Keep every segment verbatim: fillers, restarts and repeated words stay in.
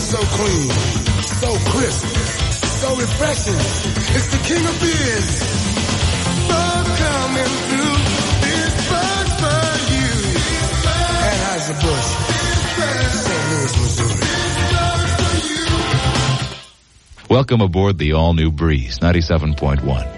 so clean, so crisp, so refreshing. It's the king of beers. Bud coming through. This Bud's for you. Anheuser-Busch, Saint Louis, Missouri. Welcome aboard the all-new Breeze, ninety-seven point one.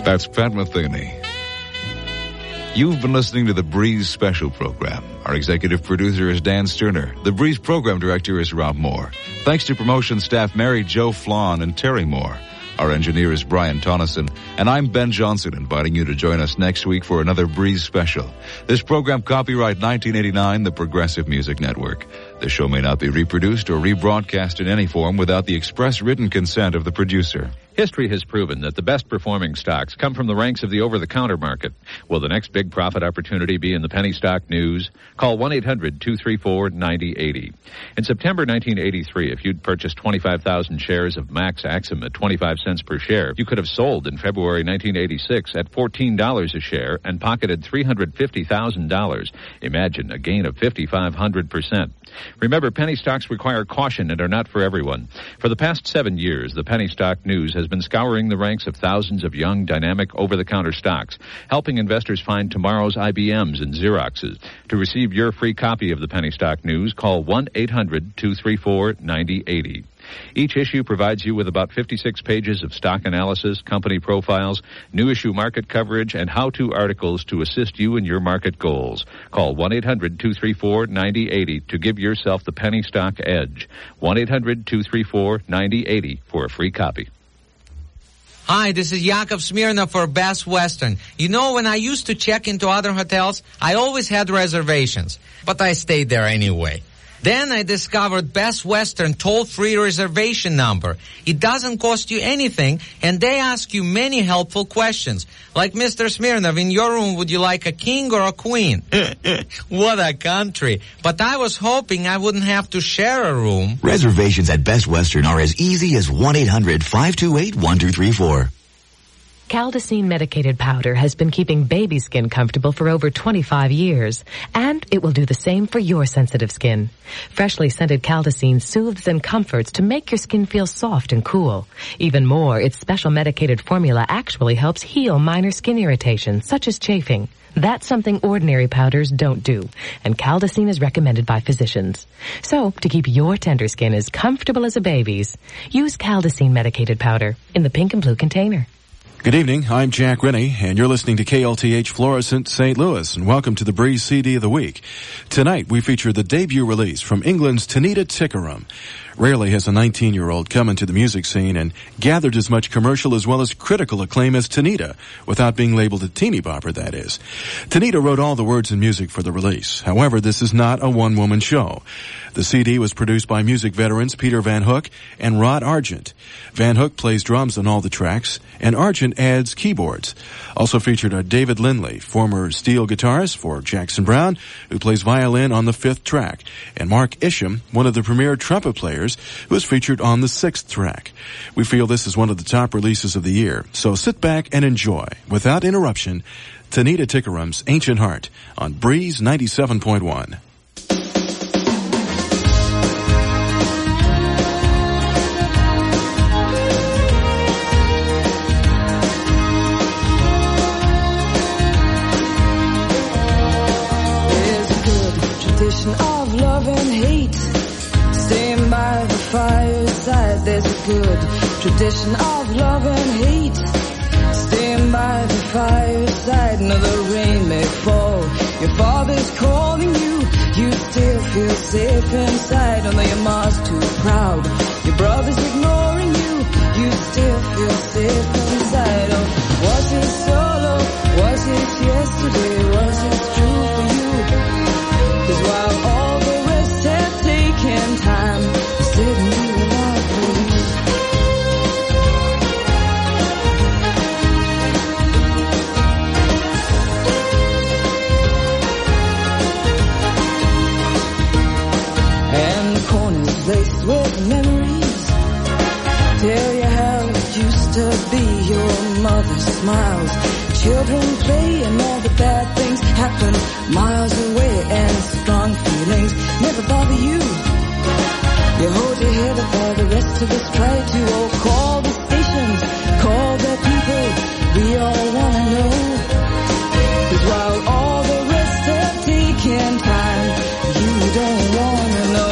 That's Pat Metheny. You've been listening to the Breeze Special Program. Our executive producer is Dan Sterner. The Breeze Program Director is Rob Moore. Thanks to promotion staff Mary Jo Flawn and Terry Moore. Our engineer is Brian Tonneson, and I'm Ben Johnson, inviting you to join us next week for another Breeze Special. This program copyright nineteen eighty-nine, the Progressive Music Network. The show may not be reproduced or rebroadcast in any form without the express written consent of the producer. History has proven that the best performing stocks come from the ranks of the over-the-counter market. Will the next big profit opportunity be in the penny stock news? Call one eight hundred two three four nine zero eight zero. In September nineteen eighty-three, if you'd purchased twenty-five thousand shares of Max Axim at twenty-five cents per share, you could have sold in February nineteen eighty-six at fourteen dollars a share and pocketed three hundred fifty thousand dollars. Imagine a gain of five thousand five hundred percent. Remember, penny stocks require caution and are not for everyone. For the past seven years, the penny stock news has been scouring the ranks of thousands of young, dynamic, over-the-counter stocks, helping investors find tomorrow's I B Ms and Xeroxes. To receive your free copy of the penny stock news, call one eight hundred two three four nine zero eight zero. Each issue provides you with about fifty-six pages of stock analysis, company profiles, new issue market coverage, and how-to articles to assist you in your market goals. Call one eight hundred two three four nine zero eight zero to give yourself the penny stock edge. one eight hundred two three four nine zero eight zero for a free copy. Hi, this is Yakov Smirnov for Best Western. You know, when I used to check into other hotels, I always had reservations, but I stayed there anyway. Then I discovered Best Western toll-free reservation number. It doesn't cost you anything, and they ask you many helpful questions. Like, Mister Smirnov, in your room, would you like a king or a queen? What a country. But I was hoping I wouldn't have to share a room. Reservations at Best Western are as easy as one eight hundred five two eight one two three four. Caldacine medicated powder has been keeping baby skin comfortable for over twenty-five years, and it will do the same for your sensitive skin. Freshly scented Caldacine soothes and comforts to make your skin feel soft and cool. Even more, its special medicated formula actually helps heal minor skin irritation, such as chafing. That's something ordinary powders don't do, and Caldacine is recommended by physicians. So, to keep your tender skin as comfortable as a baby's, use Caldacine medicated powder in the pink and blue container. Good evening, I'm Jack Rennie, and you're listening to K L T H Florissant Saint Louis, and welcome to the Breeze C D of the Week. Tonight, we feature the debut release from England's Tanita Tikaram. Rarely has a nineteen-year-old come into the music scene and gathered as much commercial as well as critical acclaim as Tanita, without being labeled a teeny bopper, that is. Tanita wrote all the words and music for the release. However, this is not a one-woman show. The C D was produced by music veterans Peter Van Hook and Rod Argent. Van Hook plays drums on all the tracks, and Argent adds keyboards. Also featured are David Lindley, former steel guitarist for Jackson Browne, who plays violin on the fifth track, and Mark Isham, one of the premier trumpet players, who is featured on the sixth track. We feel this is one of the top releases of the year, so sit back and enjoy, without interruption, Tanita Tikaram's Ancient Heart on Breeze ninety-seven point one. Of love and hate, staying by the fireside. There's a good tradition of love and hate, staying by the fireside. Another rain may fall, your father's calling you, you still feel safe inside. Although your mom's too proud, your brother's ignoring you, you still feel safe inside. Oh, was it solo? Was it yesterday? Was it true for you? 'Cause while all the rest have taken time, sitting here alive for you. And the corners laced with memories tell you how it used to be. Your mother smiles, children play, and all the bad things happen miles away, and strong feelings never bother you. You hold your head up while the rest of us try to. Oh, call the stations, call the people, we all wanna know. 'Cause while all the rest have taken time, you don't wanna know.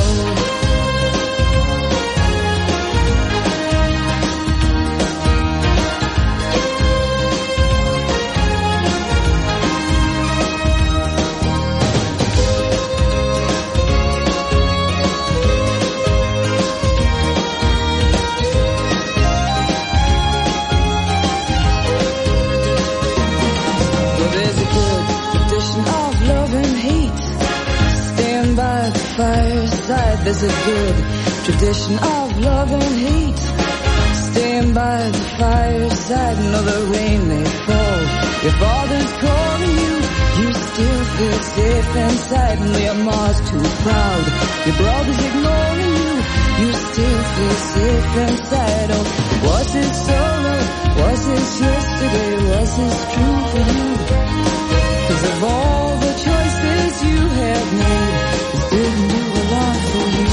there's a good tradition of love and hate. Staying by the fireside, know the rain may fall. Your father's calling you, you still feel safe inside. No, your mom's too proud, your brother's ignoring you, you still feel safe inside. Oh, was it solo? Was this yesterday? Was this true for you? 'Cause of all the choices you have made, this didn't do a lot for you.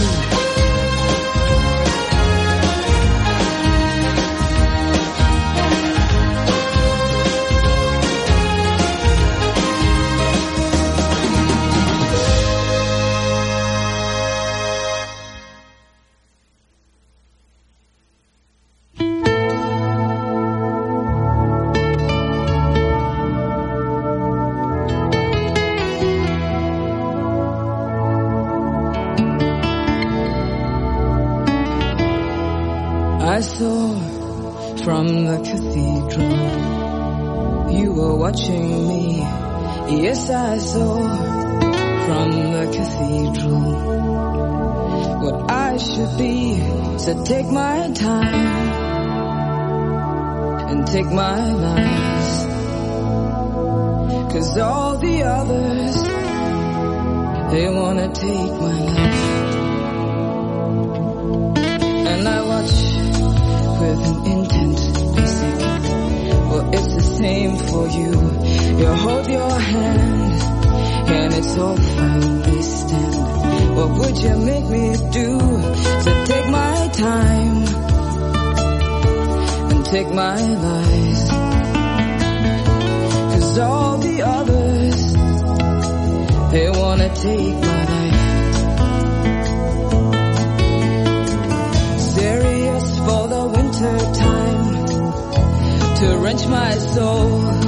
I saw from the cathedral, you were watching me. Yes, I saw from the cathedral what I should be. So take my time and take my lies, 'cause all the others, they wanna take my life. And I watch with an intent basic. Well, it's the same for you. You hold your hand and it's all fine, they stand. What would you make me do? So take my time and take my lies, 'cause all the others, they wanna take my life. Serious for the winter time, to wrench my soul.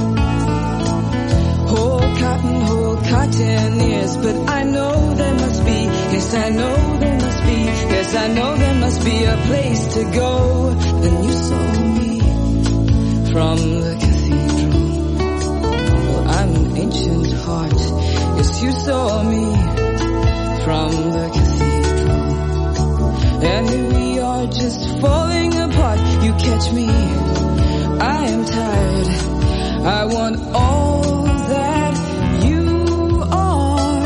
Whole cotton, whole cotton ears, but I know there must be, yes I know there must be, yes I know there must be a place to go. Then you saw me from the cathedral. Well, I'm an ancient heart, yes you saw me from the cathedral. And here we are just falling apart. You catch me, I am tired, I want all that you are.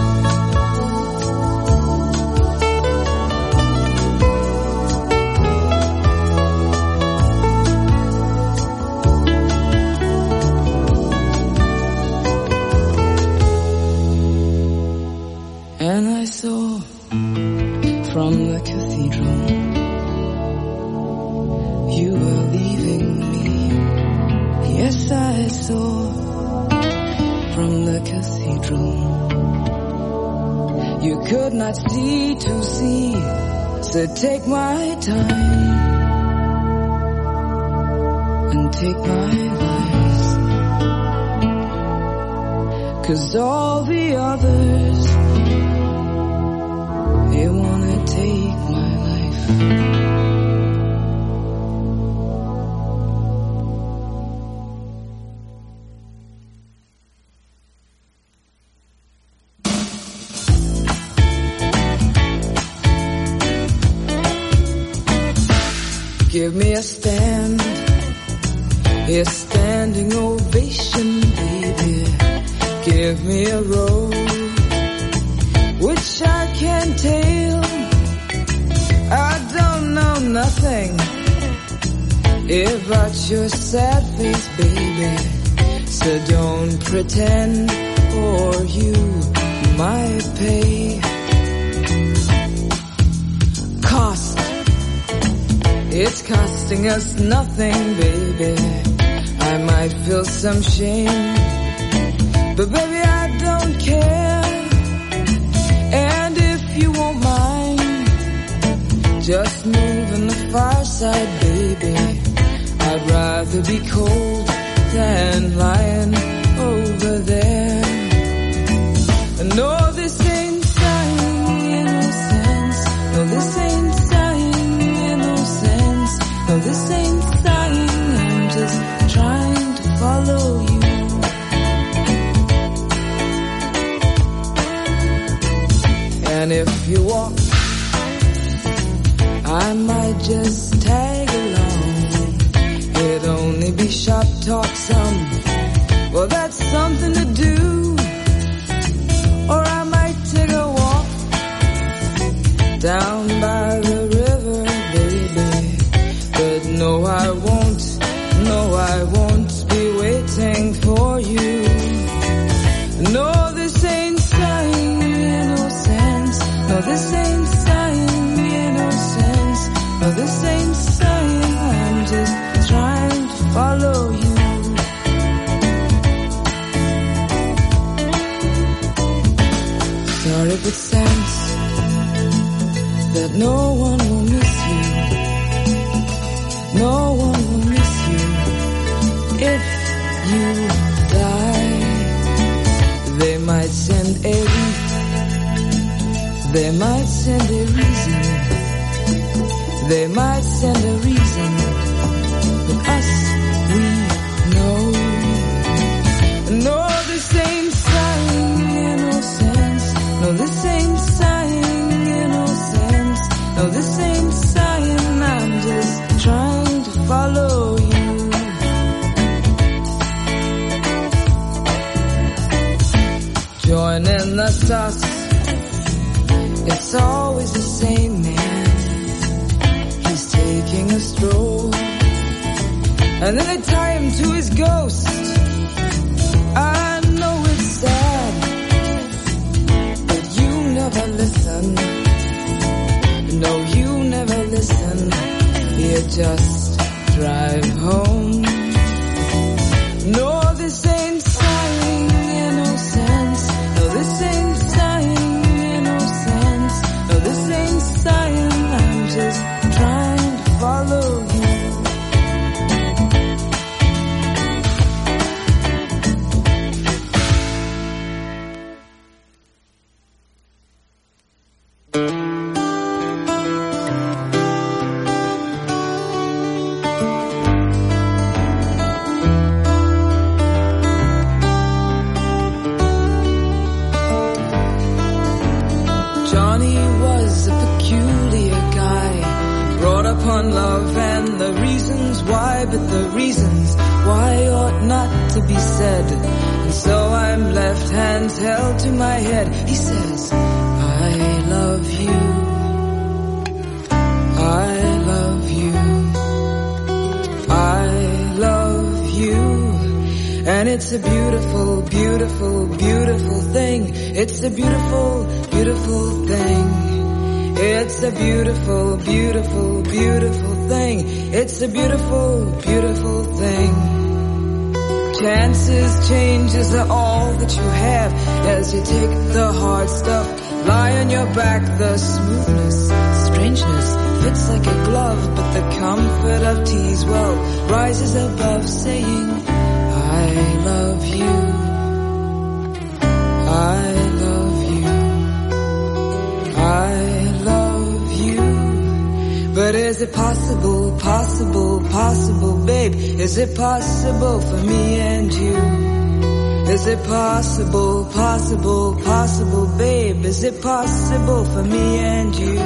And I saw from the cathedral, you were leaving me. Yes, I saw from the cathedral, you could not see to see. So take my time and take my lies, 'cause all the others, they wanna take my life. Give me a stand, a standing ovation, baby. Give me a road which I can tail. I don't know nothing about your sad face, baby. So don't pretend, or you might pay. Cost, it's costing us nothing, baby. I might feel some shame, but baby I don't care. And if you won't mind, just move on the far side, baby. I'd rather be cold than lying over there. No, this ain't signing innocence. No, this ain't signing innocence. No, this ain't signing. I'm just trying to follow you. And if you walk I might just tag along. It'd only be shop talk some. Well, that's something to do. Or I might take a walk down by the river, baby. But no, I won't, no, I won't be waiting for you. No, this ain't sign innocence. No, this ain't sign innocence. No, this ain't sign. I'm just trying to follow you. Sorry if it sounds that no one will miss you. No one will miss you if you die. They might send a They might send a reason. They might send a reason. But us, we know. No, this ain't sign innocence. No, this ain't sign innocence. No, this ain't sign. I'm just trying to follow you. Joining the stars. It's always the same man. He's taking a stroll, and then they tie him to his ghost. I know it's sad, but you never listen. No, you never listen. You just drive home. No, this ain't sign innocence. No, this ain't sign innocence. No, this ain't sign. I'm just trying to follow you. Johnny was a peculiar guy, brought up on love and the reasons why, but the reasons why ought not to be said. And so I'm left hands held to my head. He says, I love you, I love you, I love you. And it's a beautiful, beautiful, beautiful thing. It's a beautiful, beautiful thing. It's a beautiful, beautiful, beautiful thing. It's a beautiful, beautiful thing. Chances, changes are all that you have as you take the hard stuff, lie on your back. The smoothness, strangeness fits like a glove, but the comfort of tease, well, rises above saying, I love you, I love you, I love you. But is it possible, possible, possible, babe? Is it possible for me and you? Is it possible, possible, possible, babe? Is it possible for me and you?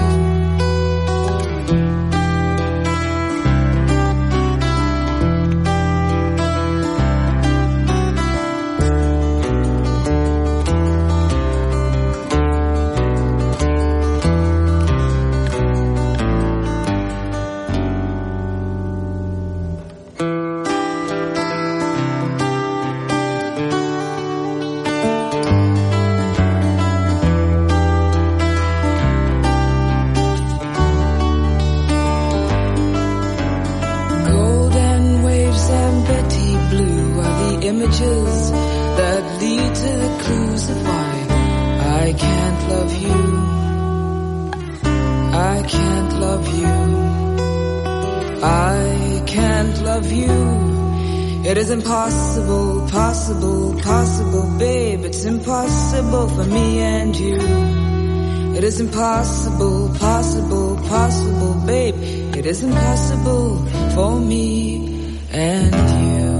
Images that lead to the clues of why I can't love you, I can't love you, I can't love you. It is impossible, possible, possible, babe. It's impossible for me and you. It is impossible, possible, possible, babe. It is impossible for me and you.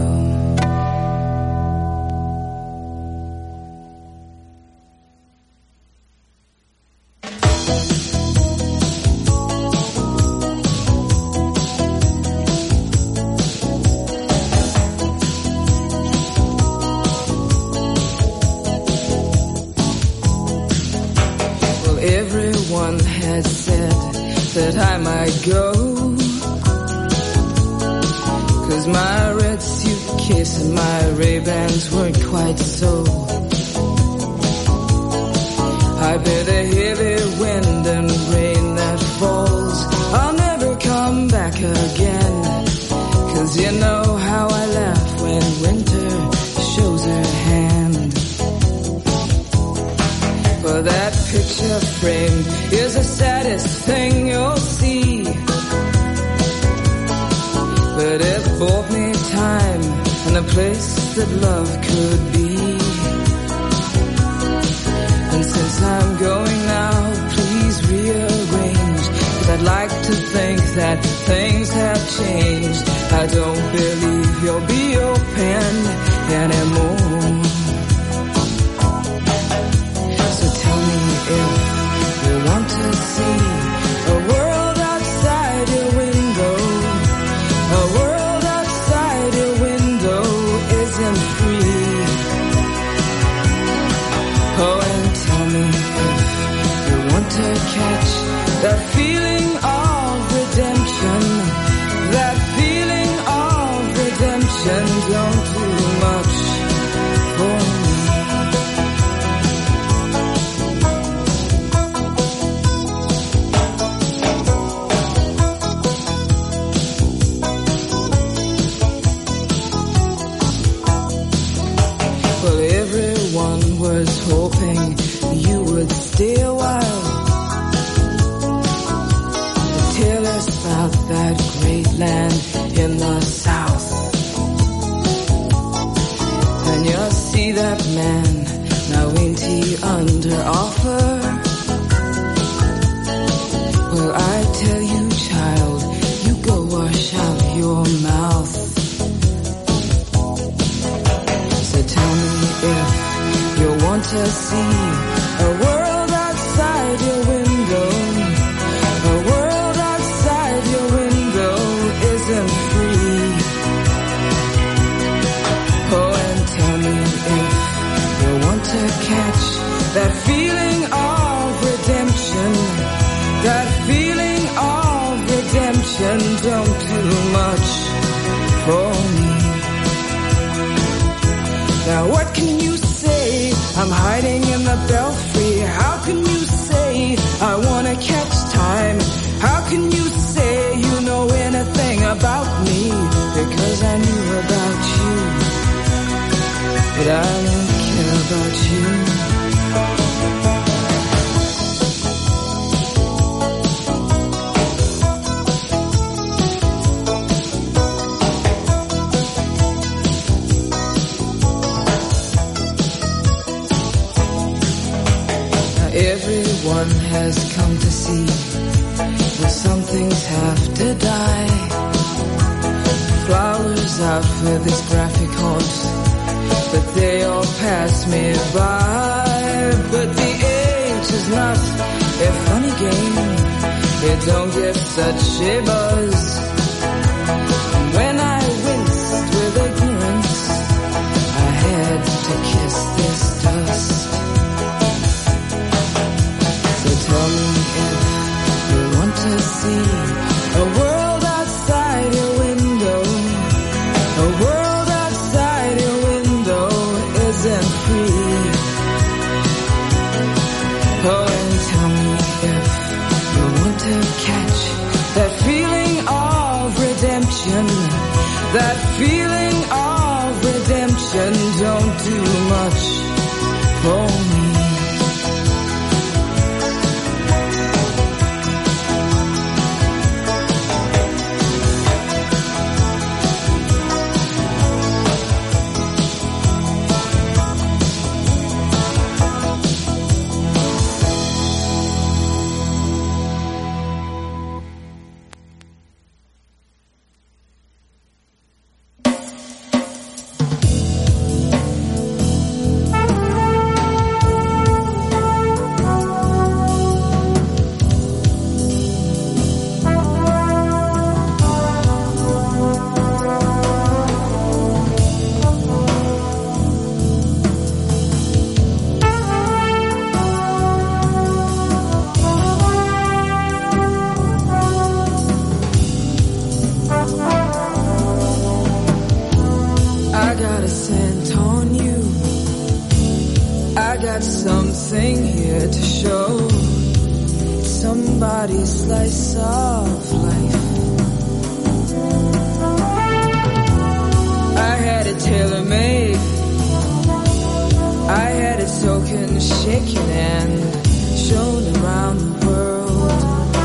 everyone had said that I might go, 'cause my red suitcase and my Ray-Bans weren't quite so. I bet a heavy wind and rain that falls, I'll never come back again, 'cause you know how I laugh when winter shows her hand. But that picture frame is the saddest thing you'll see, but it bought me time and a place that love could be. And since I'm going now, please rearrange, 'cause I'd like to think that things have changed. I don't believe you'll be open anymore. So tell me if you want to see a world outside your window. A world outside your window isn't free. Oh, and tell me if you want to catch that feeling of redemption. That feeling of redemption. Don't do much for me. Well, everyone was hoping you would stay a while to tell us about that great land in the south. And you'll see that man, now ain't he under offer? Well, I tell you, child, you go wash out your mouth. So tell me if you want to see a world outside your window. A world outside your window isn't free. Oh, and tell me if you want to catch that feeling of redemption. That feeling of redemption. Don't do much for me. Now what can you say? I'm hiding in the belfry. How can you say I wanna catch time? How can you say you know anything about me? Because I knew about you, but I don't care about you. Everyone has come to see that some things have to die. Flowers out for this graphic horse, but they all pass me by. But the age is not a funny game. It don't get such a buzz. When I winced with ignorance, I had to kiss this dust. Tell me if you want to see a world outside your window. A world outside your window isn't free. Oh, and tell me if you want to catch that feeling of redemption. That feeling of redemption. Don't do much for me. got something here to show. It's somebody's slice of life. I had it tailor-made. I had it soaking, shaken, and shown around the world.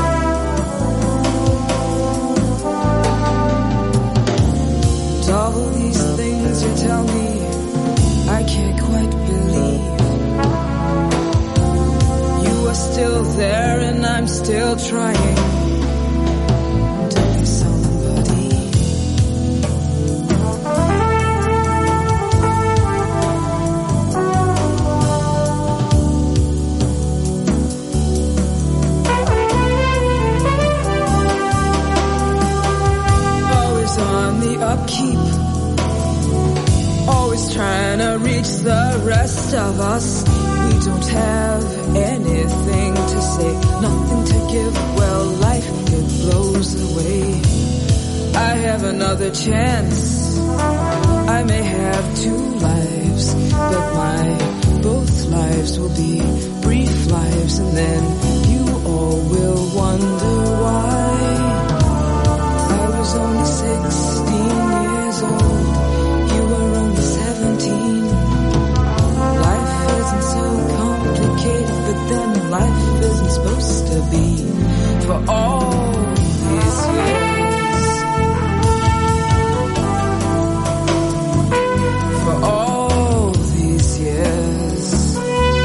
And all these things you tell me, I can't quite believe. You are still there and I'm still trying to be somebody. Always on the upkeep, always trying to reach the rest of us. We don't have anything to say, nothing to give. Well, life, it blows away. I have another chance. I may have two lives, but my both lives will be brief lives, and then you all will wonder why. I was only sixteen years old. You were only seventeen. Life isn't so complicated, but then life isn't supposed to be. For all these years, for all these years,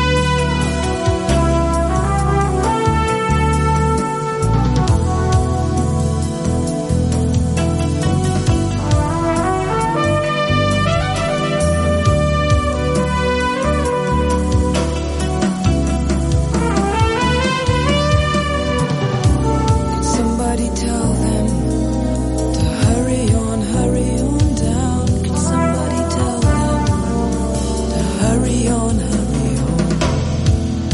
somebody tell them to hurry on, hurry on down. Can somebody tell them to hurry on, hurry on?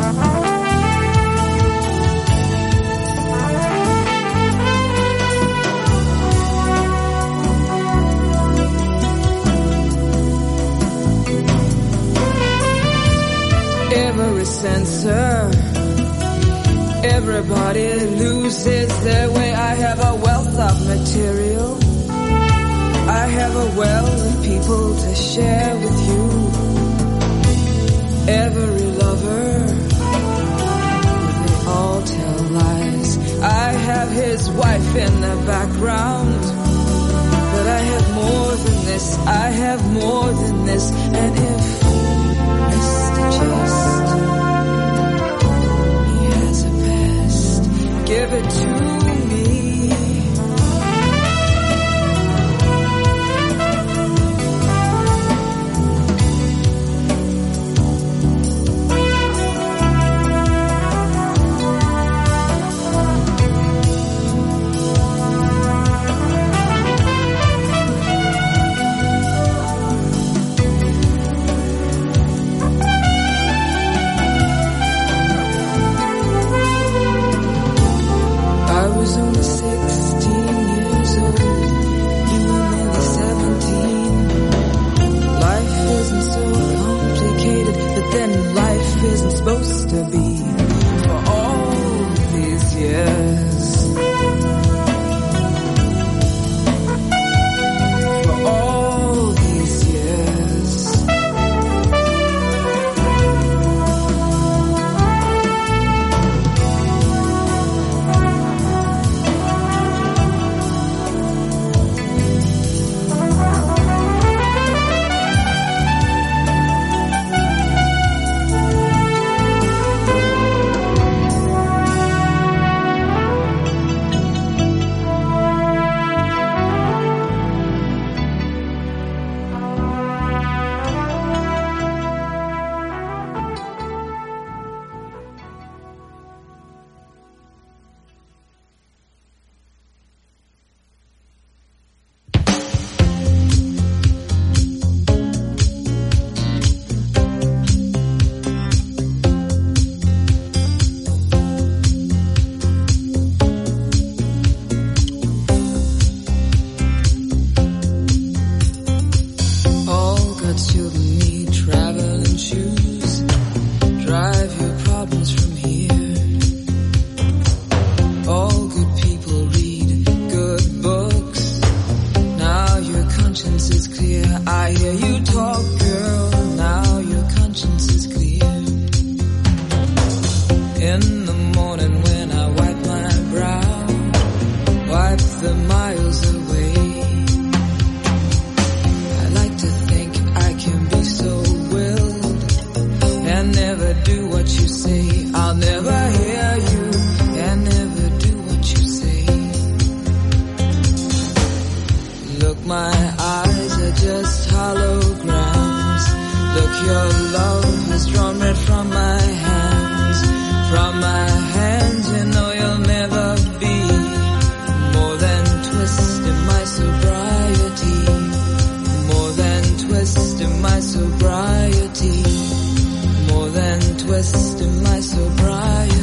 Every censor, everybody loses their way. I have a wealth of material. I have a well of people to share with you. Every lover, they all tell lies. I have his wife in the background, but I have more than this. I have more than this. And if Mister Just, he has a past, give it to me. In the morning when I wipe my brow, wipe the miles away. I like to think I can be so willed and never do what you say. I'll never hear you and never do what you say. Look, my eyes are just holograms. Look, your love has drawn red from my hands. From my hands, you know you'll never be more than twist in my sobriety. More than twist in my sobriety. More than twist in my sobriety.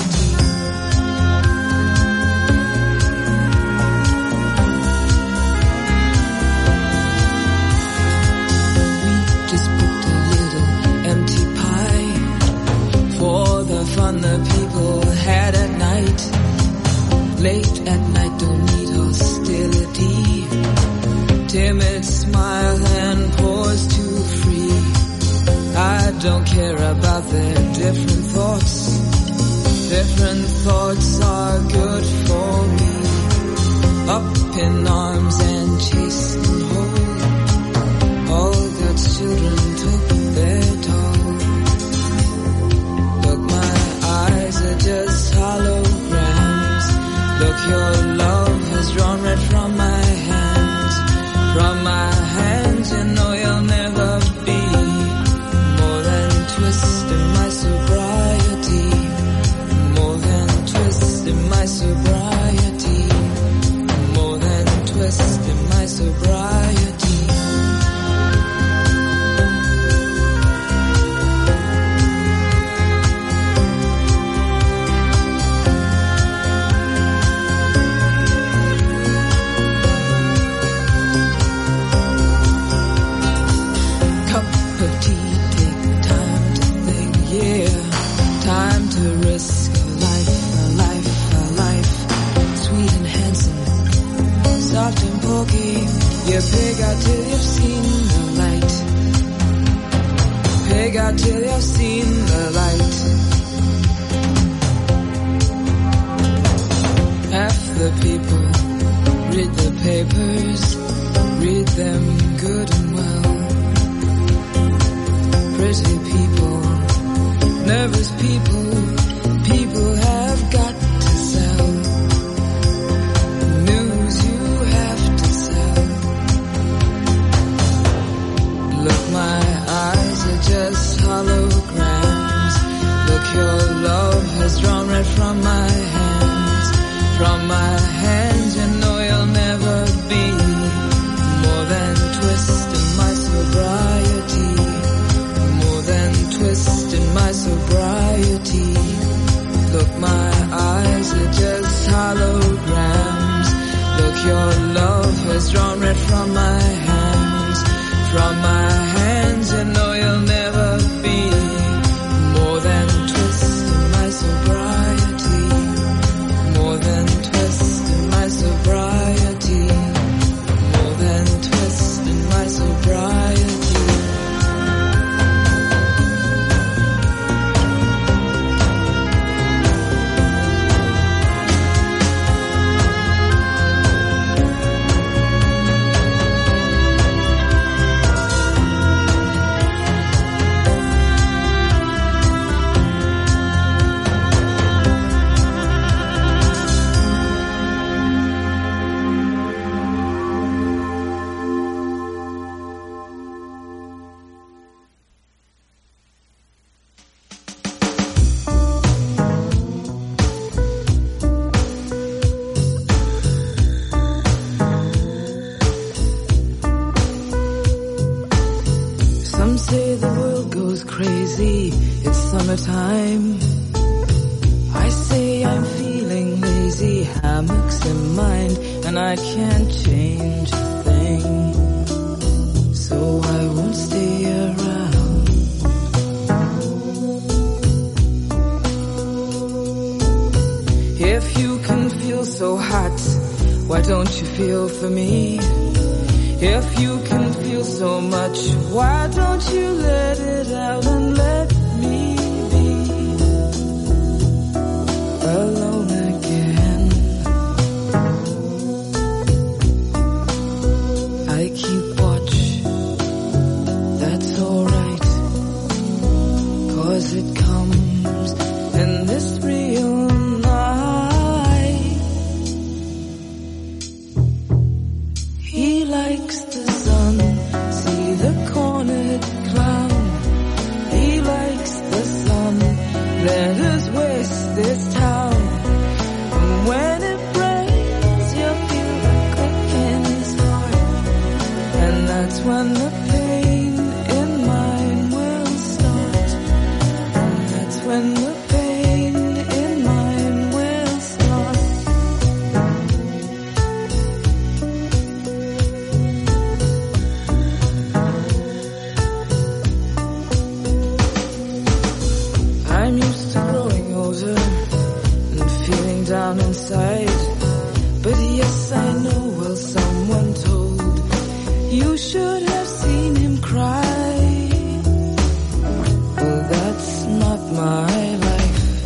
We just booked a little empty pie for the fun the people had at night. Late at night, don't need hostility. Timid smile and pause too free. I don't care about their different thoughts. Different thoughts are good for me. Up in arms and chased and hold. All God's children took their toll. Look, my eyes are just holograms. Look, your love has drawn red from my hands. From my hands, you know you'll never be more than twist in my sobriety. More than twist in my sobriety. More than twist in my sobriety. Soft and pokey, you pig out till you've seen the light. Pig out till you've seen the light. Half the people read the papers, read them good and well. Pretty people, nervous people, people have got to sell. My eyes are just holograms. Look, your love has drawn red from my hands. From my hands, you know you'll never be more than twist in my sobriety. More than twist in my sobriety. Look, my eyes are just holograms. Look, your love has drawn red from my hands. From my hands, you know you'll never be more than twist in my sobriety. More than twist in my sobriety. More than twist in my sobriety. Time. I say I'm feeling lazy, hammocks in mind, and I can't change a thing, so I won't stay around. If you can feel so hot, why don't you feel for me? If you can feel so much, why don't you let it out and let me be? comes in this real night. He likes the sun, see the cornered clown. He likes the sun, let us waste this town. And when it rains, you'll feel the click in his heart. And that's when the pain in mine will start. And that's when the pain in mine will start. I'm used to growing older and feeling down inside. But yes, I know, well, someone told you should have seen him cry. Well, that's not my life.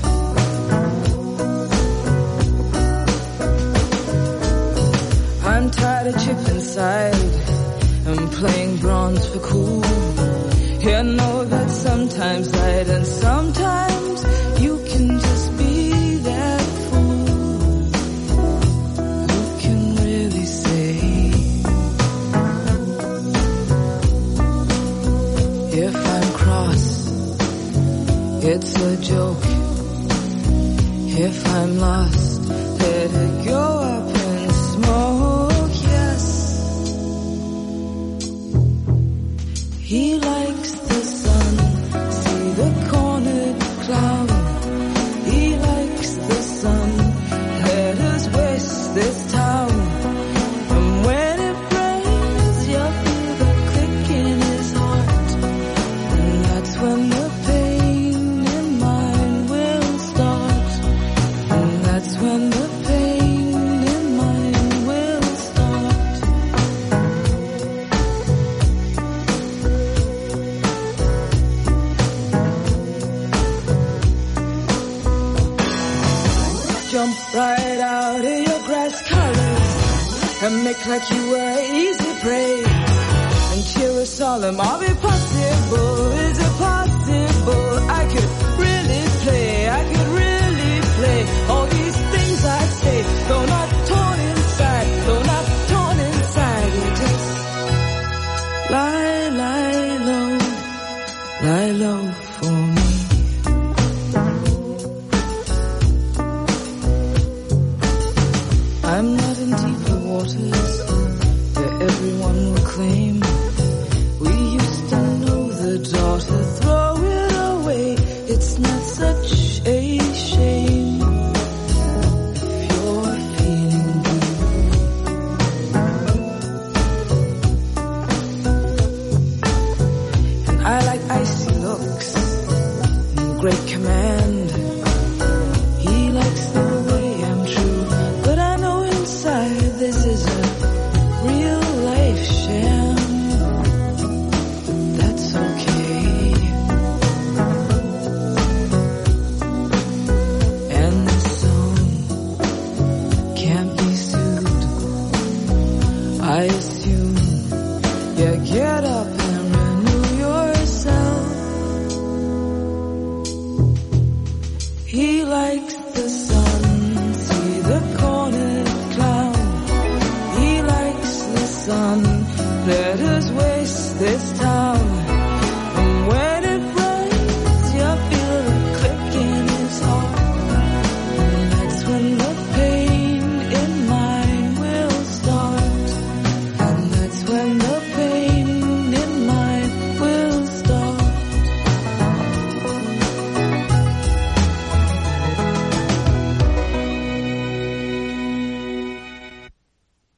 I'm tired of chip inside and playing bronze for cool. Yeah, I know that sometimes light and sometimes you can just be that fool. Who can really say if I'm cross, it's a joke. If I'm lost, let it go up in smoke, yes. He likes the sun, see the cornered clown. He likes the sun, let us waste this town. And when it rains, you'll feel the click in his heart. And that's when the pain in mine will start. And that's when the pain in mine will start. Jump right out of your grass colors and make like you were easy prey. And cheer us solemn, are we possible? Is it possible? I could really play, I could really play all these things I say, though not torn inside, though not torn inside. You just lie, lie low, lie low for me. I'm not in deeper waters where everyone will claim. We used to know the daughter, throw it away. It's not such a shame if you're feeling blue. And I like icy looks and great command. He likes the way I'm true, but I know inside this is a real life sham. That's okay. And the song can't be sued. I assume you get up and renew yourself. He likes the sun.